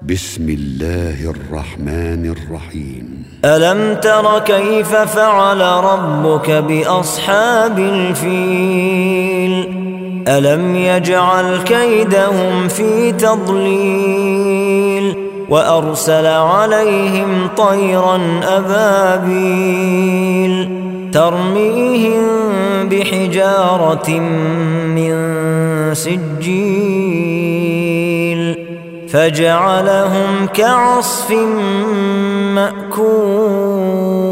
بسم الله الرحمن الرحيم. ألم تر كيف فعل ربك بأصحاب الفيل ألم يجعل كيدهم في تضليل وأرسل عليهم طيرا أبابيل ترميهم بحجارة من سجيل فجعلهم كعصف مأكول.